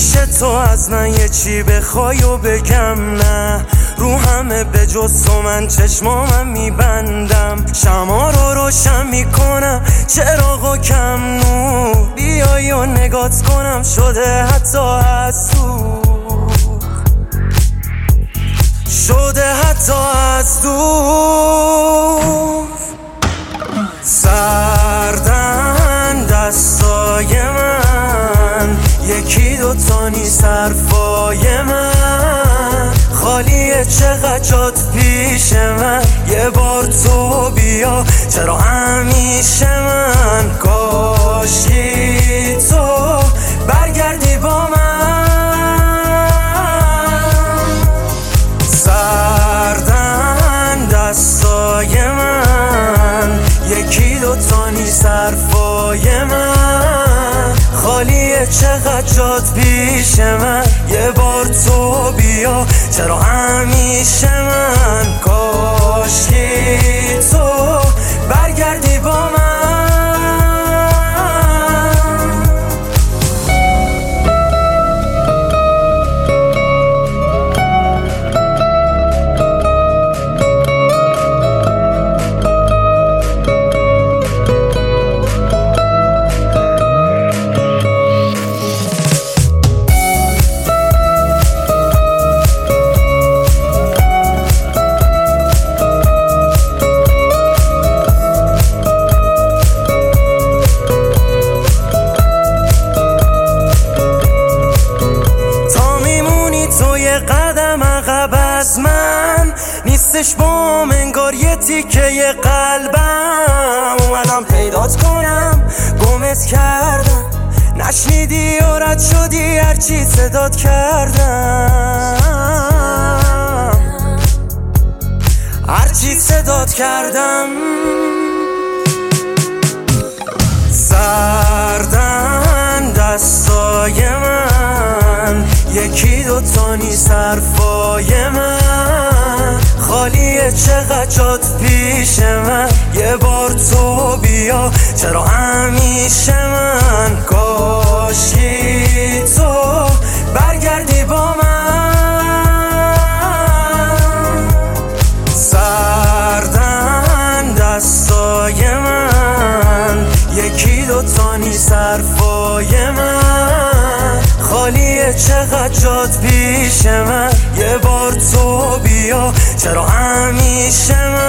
میشه تو از من یه چی بخوای و بگم نه؟ رو همه به جز تو من چشمامم میبندم، شما رو روشن میکنم، چراغو کم نور بیای و نگات کنم، شده حتی از دور، شده حتی از دور. سردن دستای من، یکی دوتا نیست حرفای من، خالیه چقدر جات پیش من، یه بار تو بیا چرا همیشه من، کاشی تو برگردی با من. سردن دستای من، یکی دوتا نیست حرفای من، خالیه چقدر جات پیش من، یه بار تو بیا چرا همیشه من، کاشکی تو برگردی با من. قدم عقب از من نیستش بام، انگار یه تیکه قلبم، اومدم پیدات کنم گمت کردم، نشنیدی و رد شدی هرچی صدات کردم، هرچی صدات کردم. سردن دستای من، یکی دوتا نیست حرفای من، خالیه چقدر جات پیش من، یه بار تو بیا چرا همیشه من، کاشی تو برگردی با من. سردن دستای من، یکی دوتا نیست حرفای من، خالیه چقدر جات پیش من، یه بار تو بیا چرا همیشه من.